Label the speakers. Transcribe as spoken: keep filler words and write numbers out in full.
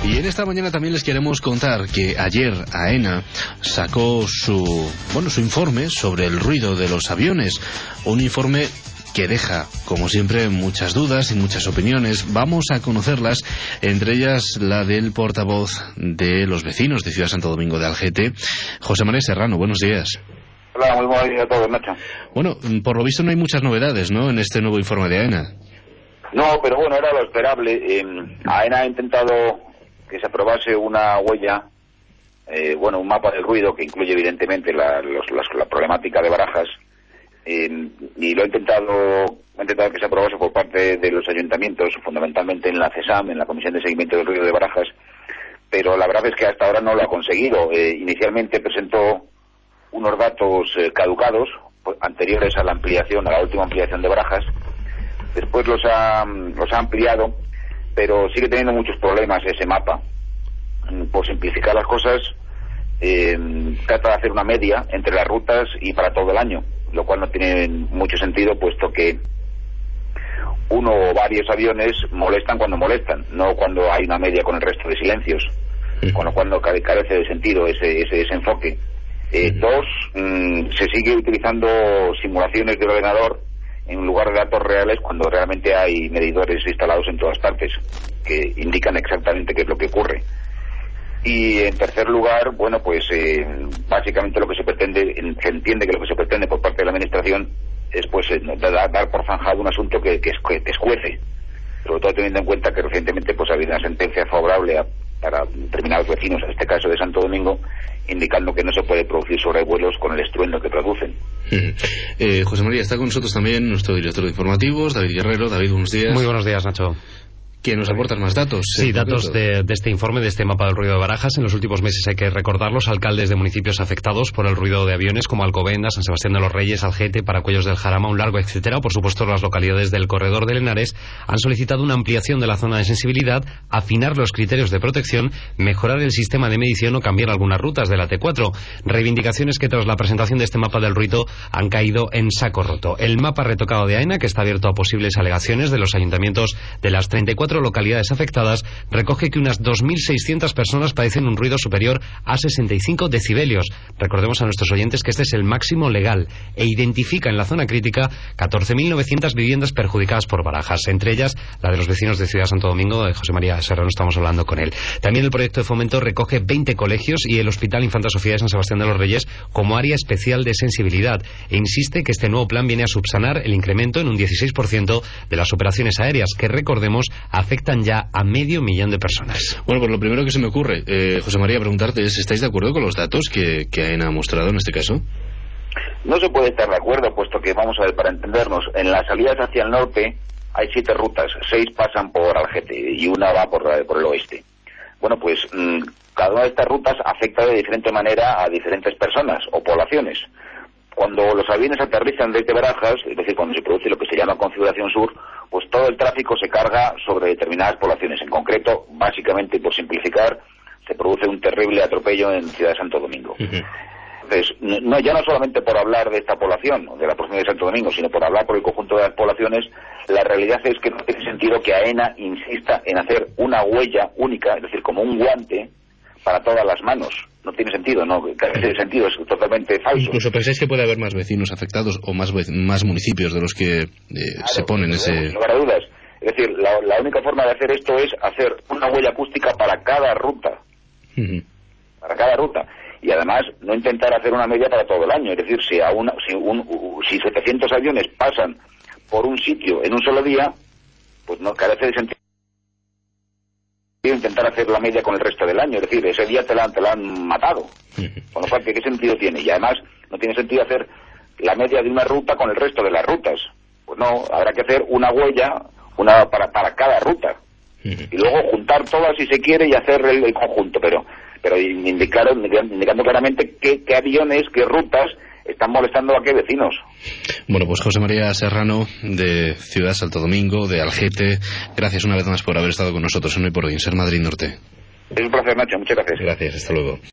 Speaker 1: Y en esta mañana también les queremos contar que ayer AENA sacó su, bueno, su informe sobre el ruido de los aviones. Un informe que deja, como siempre, muchas dudas y muchas opiniones. Vamos a conocerlas, entre ellas la del portavoz de los vecinos de Ciudad Santo Domingo de Algete, José María Serrano. Buenos días.
Speaker 2: Hola, muy buenos días a todos, Nacho.
Speaker 1: Bueno, por lo visto no hay muchas novedades, ¿no?, en este nuevo informe de AENA.
Speaker 2: No, pero bueno, era lo esperable. Eh, AENA ha intentado que se aprobase una huella, eh, bueno, un mapa del ruido que incluye evidentemente la, los, las, la problemática de Barajas, eh, y lo ha intentado, ha intentado que se aprobase por parte de los ayuntamientos, fundamentalmente en la CESAM, en la Comisión de Seguimiento del Ruido de Barajas, pero la verdad es que hasta ahora no lo ha conseguido. Eh, inicialmente presentó unos datos eh, caducados, pues, anteriores a la ampliación, a la última ampliación de Barajas. Después los ha, los ha ampliado, pero sigue teniendo muchos problemas ese mapa. Por simplificar las cosas, eh, trata de hacer una media entre las rutas y para todo el año, lo cual no tiene mucho sentido, puesto que uno o varios aviones molestan cuando molestan, no cuando hay una media con el resto de silencios, con lo cual no carece de sentido ese, ese, ese enfoque. Eh, dos, mmm, se sigue utilizando simulaciones del ordenador en lugar de datos reales, cuando realmente hay medidores instalados en todas partes que indican exactamente qué es lo que ocurre. Y en tercer lugar, bueno, pues eh, básicamente lo que se pretende, se entiende que lo que se pretende por parte de la administración es pues eh, dar, dar por zanjado un asunto que, que, que escuece, sobre todo teniendo en cuenta que recientemente pues ha habido una sentencia favorable a, para determinados vecinos, en este caso de Santo Domingo, indicando que no se puede producir sobrevuelos con el estruendo que producen.
Speaker 1: Eh, José María, está con nosotros también nuestro director de informativos, David Guerrero. David, buenos días.
Speaker 3: Muy buenos días, Nacho.
Speaker 1: ¿Que nos aportan más datos?
Speaker 3: Sí, datos de, de este informe, de este mapa del ruido de Barajas. En los últimos meses, hay que recordar, los alcaldes de municipios afectados por el ruido de aviones, como Alcobendas, San Sebastián de los Reyes, Algete, Paracuellos del Jarama, Un Largo, etcétera, o por supuesto las localidades del corredor del Henares, han solicitado una ampliación de la zona de sensibilidad, afinar los criterios de protección, mejorar el sistema de medición o cambiar algunas rutas de la T cuatro. Reivindicaciones que tras la presentación de este mapa del ruido han caído en saco roto. El mapa retocado de AENA, que está abierto a posibles alegaciones de los ayuntamientos de las treinta y cuatro localidades afectadas, recoge que unas dos mil seiscientas personas padecen un ruido superior a sesenta y cinco decibelios. Recordemos a nuestros oyentes que este es el máximo legal, e identifica en la zona crítica catorce mil novecientas viviendas perjudicadas por Barajas, entre ellas la de los vecinos de Ciudad Santo Domingo. De José María Serrano estamos hablando con él. También el proyecto de fomento recoge veinte colegios y el Hospital Infanta Sofía de San Sebastián de los Reyes como área especial de sensibilidad, e insiste que este nuevo plan viene a subsanar el incremento en un dieciséis por ciento de las operaciones aéreas, que recordemos afectan ya a medio millón de personas.
Speaker 1: Bueno, pues lo primero que se me ocurre, eh, José María, preguntarte es, ¿estáis de acuerdo con los datos que, que AENA ha mostrado en este caso?
Speaker 2: No se puede estar de acuerdo, puesto que, vamos a ver, para entendernos, en las salidas hacia el norte hay siete rutas, seis pasan por Algete y una va por, por el oeste. Bueno, pues mmm, cada una de estas rutas afecta de diferente manera a diferentes personas o poblaciones. Cuando los aviones aterrizan desde Barajas, es decir, cuando se produce lo que se llama configuración sur, pues todo el tráfico se carga sobre determinadas poblaciones. En concreto, básicamente, por simplificar, se produce un terrible atropello en Ciudad de Santo Domingo. Uh-huh. Entonces, no, ya no solamente por hablar de esta población, de la población de Santo Domingo, sino por hablar por el conjunto de las poblaciones, la realidad es que no tiene sentido que AENA insista en hacer una huella única, es decir, como un guante, para todas las manos. No tiene sentido, no, carece de sentido, es totalmente falso.
Speaker 1: Incluso pensáis que puede haber más vecinos afectados o más más municipios de los que eh, claro, se ponen ese...
Speaker 2: Sin lugar a dudas. Es decir, la, la única forma de hacer esto es hacer una huella acústica para cada ruta. Uh-huh. Para cada ruta. Y además, no intentar hacer una media para todo el año. Es decir, si, a una, si, un, si setecientos aviones pasan por un sitio en un solo día, pues no carece de sentido intentar hacer la media con el resto del año, es decir, ese día te la, te la han matado, con lo cual, ¿qué sentido tiene? Y además no tiene sentido hacer la media de una ruta con el resto de las rutas, pues no, habrá que hacer una huella una para, para cada ruta, y luego juntar todas si se quiere y hacer el, el conjunto, pero pero indicar, indicando claramente qué, qué aviones, qué rutas están molestando a qué vecinos.
Speaker 1: Bueno, pues José María Serrano, de Ciudad Santo Domingo, de Algete, gracias una vez más por haber estado con nosotros en Hoy por Hoy, en Ser Madrid Norte.
Speaker 2: Es un placer, Nacho, muchas gracias.
Speaker 1: Gracias, hasta luego.